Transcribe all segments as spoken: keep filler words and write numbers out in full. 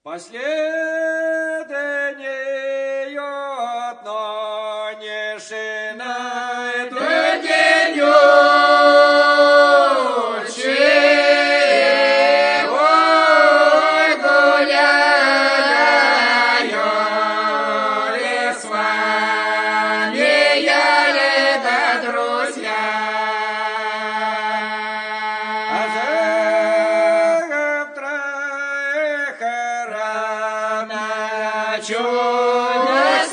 Последнею одно не шинает день ой, гуляю ли с вами я ли да друзья? А завтра рано чудо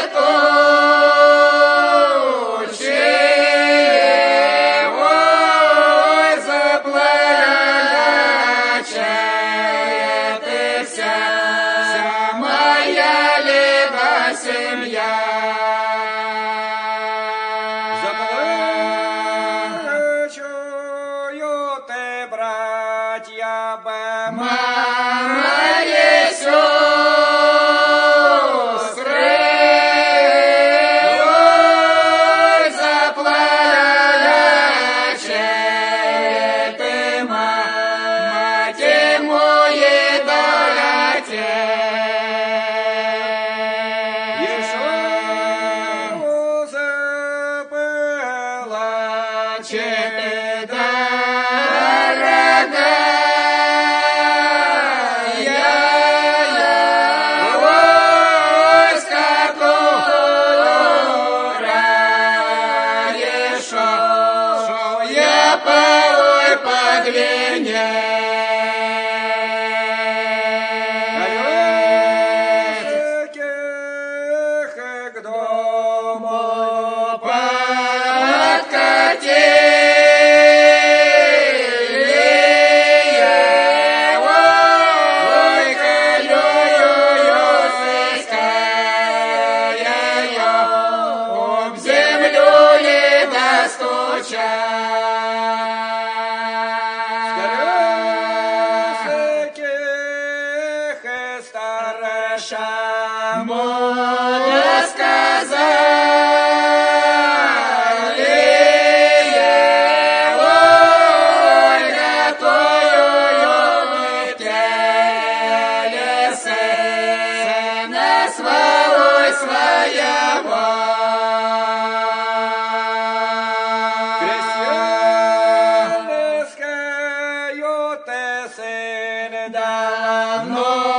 светучее, ой, заплачет и вся, вся моя либо семья. Заплачут и братья бы мои сестры, ой, заплачет и мать мой да отец. Еще заплачет и порой под колесиках к дому подкатили, ой, колею сыская, об землю ли достучать. Мудро сказали, ой, готовую в телесе сына свалой своего. Крестьянскую ты сын давно